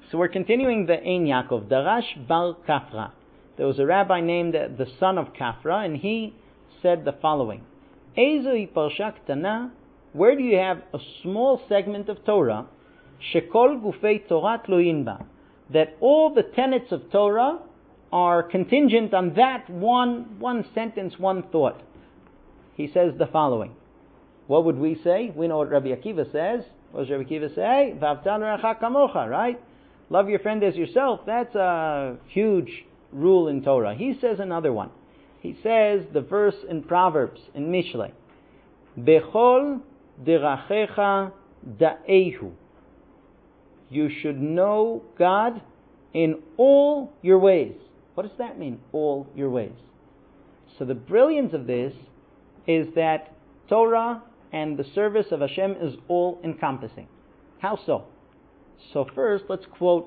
So we're continuing the Ein Yaakov, Darash Bar Kafra. There was a rabbi named the son of Kafra, and he said the following: Eizoi Parsha Ktana, where do you have a small segment of Torah, Shekol Gufei Torah Tluyin Ba, that all the tenets of Torah are contingent on that one sentence, one thought. He says the following. What would we say? We know what Rabbi Akiva says. What does Rabbi Akiva say? V'avta l'reacha kamocha, right? Love your friend as yourself. That's a huge rule in Torah. He says another one. He says the verse in Proverbs, in Mishlei. Bechol derachecha da'ehu. You should know God in all your ways. What does that mean, all your ways? So the brilliance of this is that Torah and the service of Hashem is all-encompassing. How so? So first, let's quote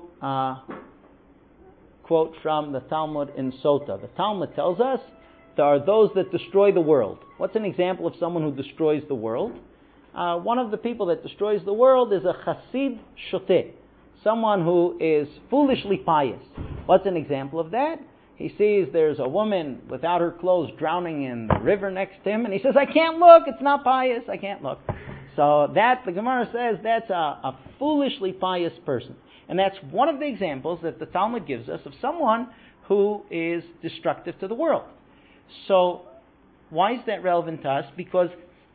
from the Talmud in Sota. The Talmud tells us there are those that destroy the world. What's an example of someone who destroys the world? One of the people that destroys the world is a Chasid Shoteh, someone who is foolishly pious. What's an example of that? He sees there's a woman without her clothes drowning in the river next to him, and he says, I can't look, it's not pious, I can't look. So that, the Gemara says, that's a foolishly pious person. And that's one of the examples that the Talmud gives us of someone who is destructive to the world. So why is that relevant to us? Because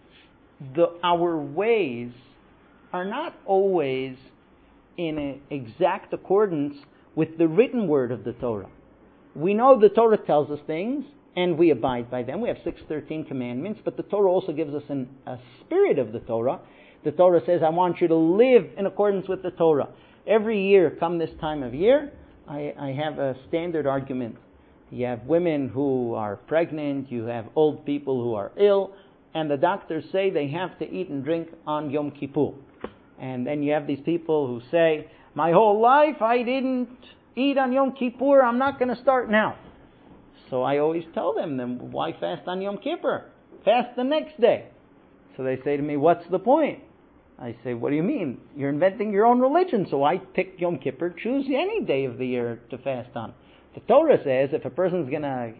our ways are not always in exact accordance with the written word of the Torah. We know the Torah tells us things, and we abide by them. We have 613 commandments, but the Torah also gives us a spirit of the Torah. The Torah says, I want you to live in accordance with the Torah. Every year, come this time of year, I have a standard argument. You have women who are pregnant, you have old people who are ill, and the doctors say they have to eat and drink on Yom Kippur. And then you have these people who say, my whole life I didn't eat on Yom Kippur, I'm not going to start now. So I always tell them, then why fast on Yom Kippur? Fast the next day. So they say to me, what's the point? I say, what do you mean? You're inventing your own religion, so I pick Yom Kippur, choose any day of the year to fast on. The Torah says if a person's going to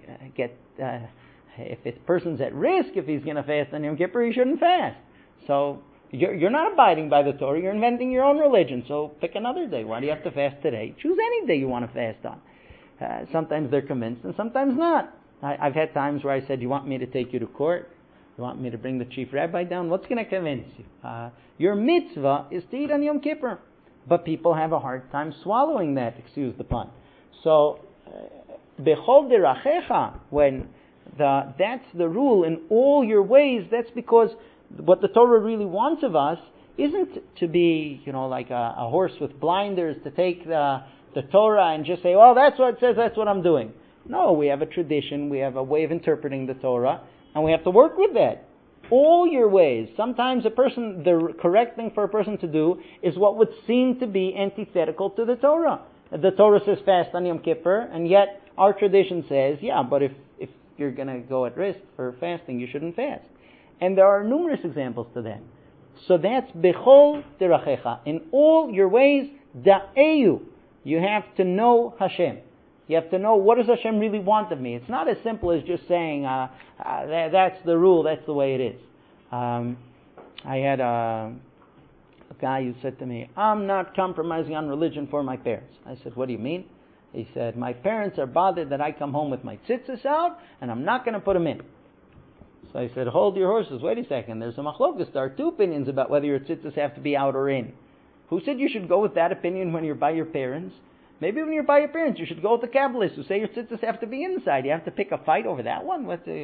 if a person's at risk, if he's going to fast on Yom Kippur, he shouldn't fast. So you're not abiding by the Torah, you're inventing your own religion, so pick another day. Why do you have to fast today? Choose any day you want to fast on. Sometimes they're convinced and sometimes not. I've had times where I said, you want me to take you to court? You want me to bring the chief rabbi down? What's going to convince you? Your mitzvah is to eat on Yom Kippur. But people have a hard time swallowing that, excuse the pun. So, bechol derachecha, when that's the rule in all your ways, that's because what the Torah really wants of us isn't to be, like a horse with blinders, to take the Torah and just say, well, that's what it says, that's what I'm doing. No, we have a tradition, we have a way of interpreting the Torah, and we have to work with that. All your ways. Sometimes the correct thing for a person to do is what would seem to be antithetical to the Torah. The Torah says fast on Yom Kippur, and yet our tradition says, yeah, but if you're going to go at risk for fasting, you shouldn't fast. And there are numerous examples to that. So that's bechol derachecha. In all your ways, da'eyu. You have to know Hashem. You have to know, what does Hashem really want of me? It's not as simple as just saying, that's the rule, that's the way it is. I had a guy who said to me, I'm not compromising on religion for my parents. I said, what do you mean? He said, my parents are bothered that I come home with my tzitzis out, and I'm not going to put them in. So I said, hold your horses, wait a second, there's a machlokas. There are two opinions about whether your tzitzis have to be out or in. Who said you should go with that opinion when you're by your parents? Maybe when you're by your parents, you should go with the Kabbalists who say your tzitzis have to be inside. You have to pick a fight over that one?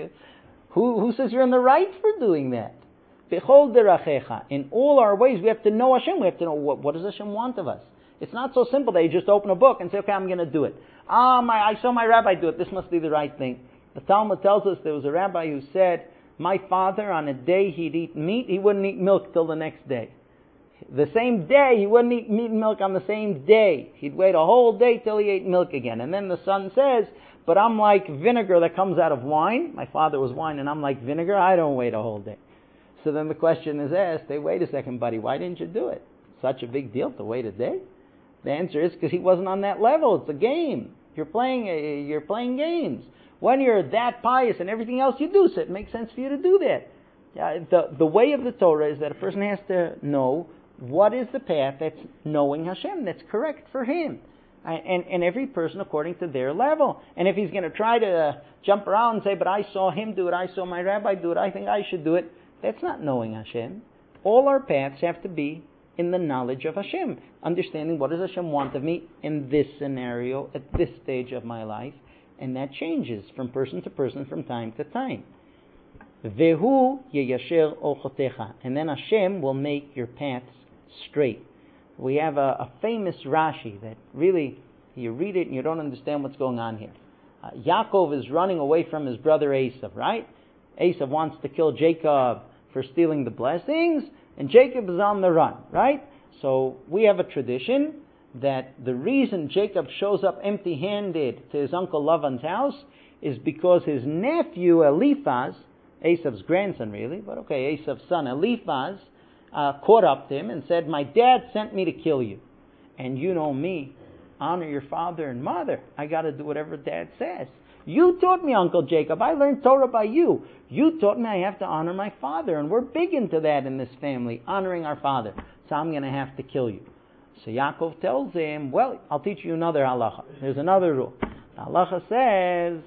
Who says you're in the right for doing that? Bechol derachecha. In all our ways, we have to know Hashem. We have to know what does Hashem want of us. It's not so simple that you just open a book and say, okay, I'm going to do it. I saw my rabbi do it. This must be the right thing. The Talmud tells us there was a rabbi who said, my father, on a day he'd eat meat, he wouldn't eat milk till the next day. The same day, he wouldn't eat meat and milk on the same day. He'd wait a whole day till he ate milk again. And then the son says, but I'm like vinegar that comes out of wine. My father was wine and I'm like vinegar. I don't wait a whole day. So then the question is asked, hey, wait a second, buddy, why didn't you do it? Such a big deal to wait a day? The answer is because he wasn't on that level. It's a game. You're playing games. When you're that pious and everything else you do, so it makes sense for you to do that. The way of the Torah is that a person has to know what is the path that's knowing Hashem, that's correct for him. And every person according to their level. And if he's going to try to jump around and say, but I saw him do it, I saw my rabbi do it, I think I should do it, that's not knowing Hashem. All our paths have to be in the knowledge of Hashem, understanding what does Hashem want of me in this scenario, at this stage of my life, and that changes from person to person, from time to time. Vehu yeyasher ochotecha, and then Hashem will make your paths straight. We have a famous Rashi that really, you read it and you don't understand what's going on here. Yaakov is running away from his brother Esav, right? Esav wants to kill Jacob for stealing the blessings, and Jacob is on the run, right? So we have a tradition that the reason Jacob shows up empty-handed to his uncle Lavan's house is because his nephew Eliphaz, Esav's grandson really, but okay, Esav's son Eliphaz, caught up to him and said, my dad sent me to kill you. And you know me, honor your father and mother. I got to do whatever dad says. You taught me, Uncle Jacob. I learned Torah by you. You taught me I have to honor my father, and we're big into that in this family, honoring our father. So I'm going to have to kill you. So Yaakov tells him, well, I'll teach you another halacha. There's another rule. The halacha says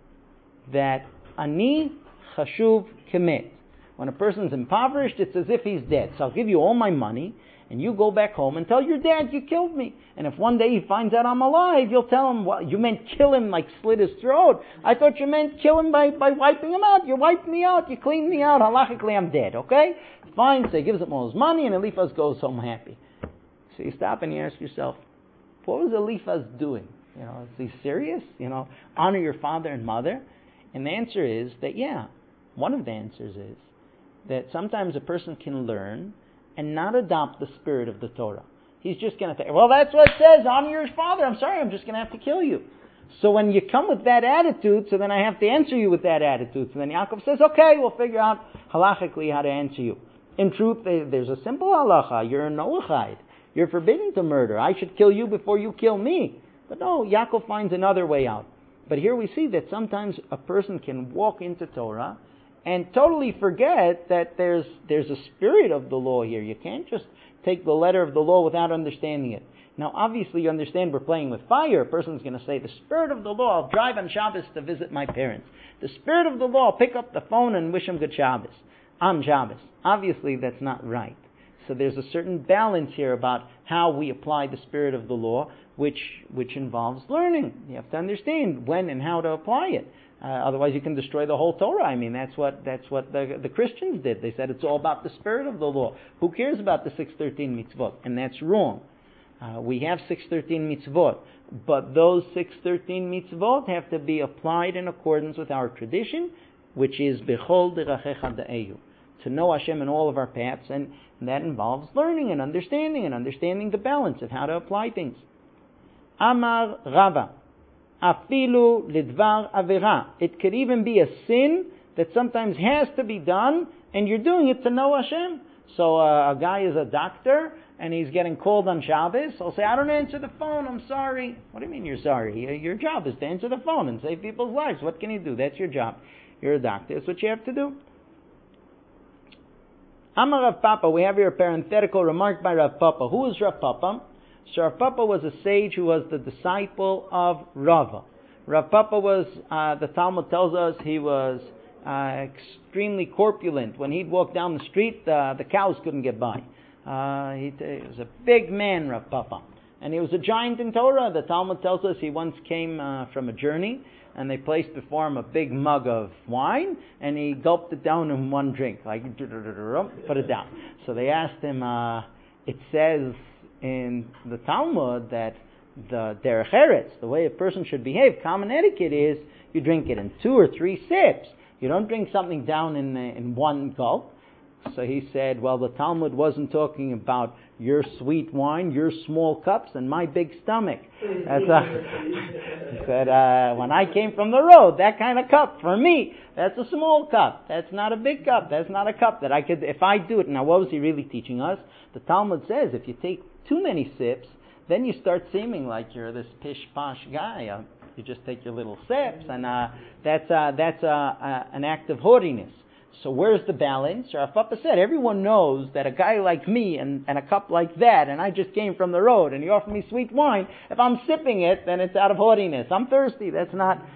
that ani chashuv kemet. When a person's impoverished, it's as if he's dead. So I'll give you all my money, and you go back home and tell your dad you killed me. And if one day he finds out I'm alive, you'll tell him, well, you meant kill him like slit his throat. I thought you meant kill him by wiping him out. You wiped me out. You cleaned me out. Halachically, I'm dead, okay? Fine. So he gives him all his money, and Eliphaz goes home happy. So you stop and you ask yourself, what was Eliphaz doing? Is he serious? Honor your father and mother. And the answer is that, one of the answers is that sometimes a person can learn and not adopt the spirit of the Torah. He's just going to say, well, that's what it says, honor your father. I'm sorry, I'm just going to have to kill you. So when you come with that attitude, so then I have to answer you with that attitude. So then Yaakov says, okay, we'll figure out halachically how to answer you. In truth, there's a simple halacha. You're a Noachide. You're forbidden to murder. I should kill you before you kill me. But no, Yaakov finds another way out. But here we see that sometimes a person can walk into Torah and totally forget that there's a spirit of the law here. You can't just take the letter of the law without understanding it. Now, obviously, you understand we're playing with fire. A person's going to say, the spirit of the law, I'll drive on Shabbos to visit my parents. The spirit of the law, I'll pick up the phone and wish them good Shabbos on Shabbos. Obviously, that's not right. So there's a certain balance here about how we apply the spirit of the law, which involves learning. You have to understand when and how to apply it. Otherwise, you can destroy the whole Torah. I mean, that's what the Christians did. They said it's all about the spirit of the law. Who cares about the 613 mitzvot? And that's wrong. We have 613 mitzvot, but those 613 mitzvot have to be applied in accordance with our tradition, which is bechol derachecha da'eyu, to know Hashem in all of our paths, and that involves learning and understanding the balance of how to apply things. Amar Rava. Afilu lidvar avera. It could even be a sin that sometimes has to be done, and you're doing it to know Hashem. So a guy is a doctor, and he's getting called on Shabbos. I'll say, I don't answer the phone, I'm sorry. What do you mean you're sorry? Your job is to answer the phone and save people's lives. What can you do? That's your job. You're a doctor. That's what you have to do. Amar Rav Papa. We have here a parenthetical remark by Rav Papa. Who is Rav Papa? So Rav Papa was a sage who was the disciple of Rava. Rav Papa was, the Talmud tells us, he was extremely corpulent. When he'd walk down the street, the cows couldn't get by. He was a big man, Rav Papa. And he was a giant in Torah. The Talmud tells us he once came from a journey, and they placed before him a big mug of wine, and he gulped it down in one drink, like, put it down. So they asked him, it says in the Talmud that the derech eretz, the way a person should behave, common etiquette is you drink it in 2 or 3 sips. You don't drink something down in one gulp. So he said, well, the Talmud wasn't talking about your sweet wine, your small cups, and my big stomach. He said, when I came from the road, that kind of cup, for me, that's a small cup. That's not a big cup. That's not a cup that I could, if I do it. Now, what was he really teaching us? The Talmud says if you take too many sips, then you start seeming like you're this pish-posh guy. You just take your little sips, and that's an act of haughtiness. So where's the balance? Rav Papa said, everyone knows that a guy like me and a cup like that, and I just came from the road, and you offer me sweet wine, if I'm sipping it, then it's out of haughtiness. I'm thirsty. That's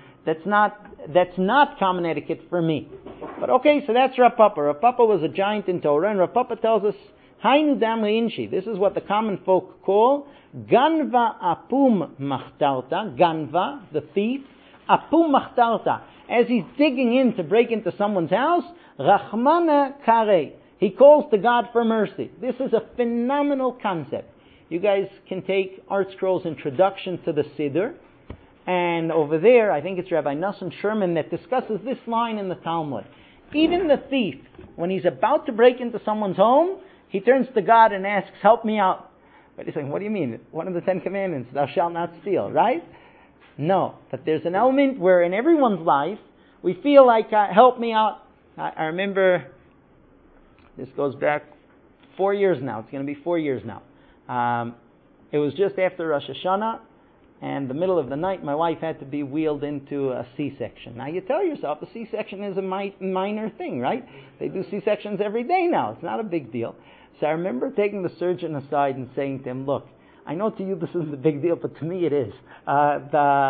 not common etiquette for me. But okay, so that's Rav Papa. Rav Papa was a giant in Torah, and Rav Papa tells us, Hainu dam le'inshi. This is what the common folk call ganva apum machtarta. Ganva, the thief. Apum machtarta. As he's digging in to break into someone's house, Rachmana kare. He calls to God for mercy. This is a phenomenal concept. You guys can take Art Scroll's Introduction to the Siddur, and over there, I think it's Rabbi Nassim Sherman that discusses this line in the Talmud. Even the thief, when he's about to break into someone's home, he turns to God and asks, help me out. But he's saying, what do you mean? One of the 10 Commandments, thou shalt not steal, right? No, but there's an element where in everyone's life, we feel like, help me out. I remember, this goes back 4 years now. It's going to be 4 years now. It was just after Rosh Hashanah, and the middle of the night, my wife had to be wheeled into a C-section. Now, you tell yourself a C-section is a minor thing, right? They do C-sections every day now. It's not a big deal. So I remember taking the surgeon aside and saying to him, look, I know to you this isn't a big deal, but to me it is. I'm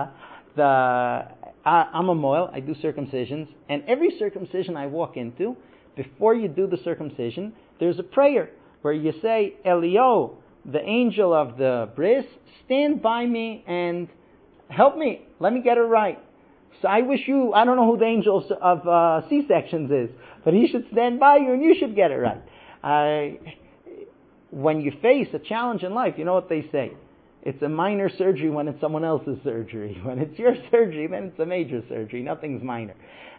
a moil. I do circumcisions. And every circumcision I walk into, before you do the circumcision, there's a prayer where you say, Elio, the angel of the bris, stand by me and help me. Let me get it right. So I wish you, I don't know who the angel of C-sections is, but he should stand by you and you should get it right. When you face a challenge in life, you know what they say. It's a minor surgery when it's someone else's surgery. When it's your surgery, then it's a major surgery. Nothing's minor.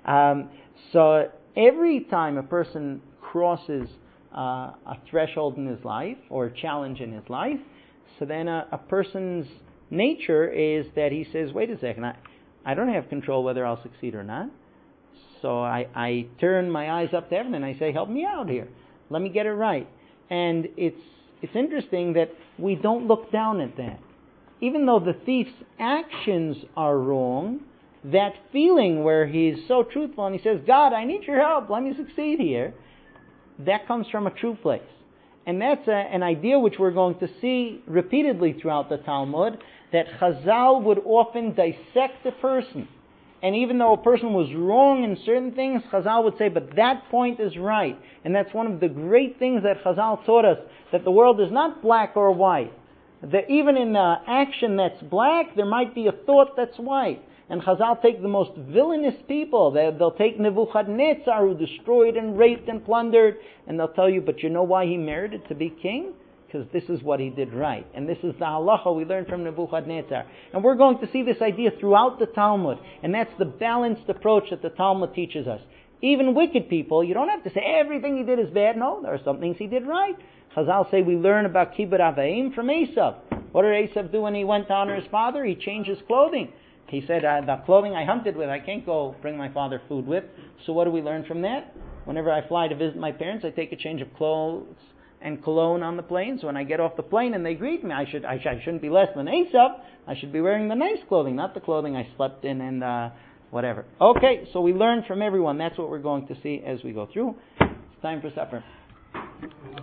So every time a person crosses a threshold in his life or a challenge in his life, so then a person's nature is that he says, wait a second, I don't have control whether I'll succeed or not. So I turn my eyes up to heaven and I say, help me out here. Let me get it right. And it's interesting that we don't look down at that. Even though the thief's actions are wrong, that feeling where he's so truthful and he says, God, I need your help, let me succeed here, that comes from a true place. And that's an idea which we're going to see repeatedly throughout the Talmud, that Chazal would often dissect a person. And even though a person was wrong in certain things, Chazal would say, but that point is right. And that's one of the great things that Chazal taught us, that the world is not black or white. That even in action that's black, there might be a thought that's white. And Chazal take the most villainous people. They'll take Nebuchadnezzar, who destroyed and raped and plundered, and they'll tell you, but you know why he merited to be king? Because this is what he did right. And this is the halacha we learned from Nebuchadnezzar. And we're going to see this idea throughout the Talmud. And that's the balanced approach that the Talmud teaches us. Even wicked people, you don't have to say everything he did is bad. No, there are some things he did right. Chazal say we learn about Kibbut Avaim from Esav. What did Esav do when he went to honor his father? He changed his clothing. He said, the clothing I hunted with, I can't go bring my father food with. So what do we learn from that? Whenever I fly to visit my parents, I take a change of clothes and cologne on the plane. So when I get off the plane and they greet me, I shouldn't be less than Esav. I should be wearing the nice clothing, not the clothing I slept in and whatever. Okay, so we learn from everyone. That's what we're going to see as we go through. It's time for supper.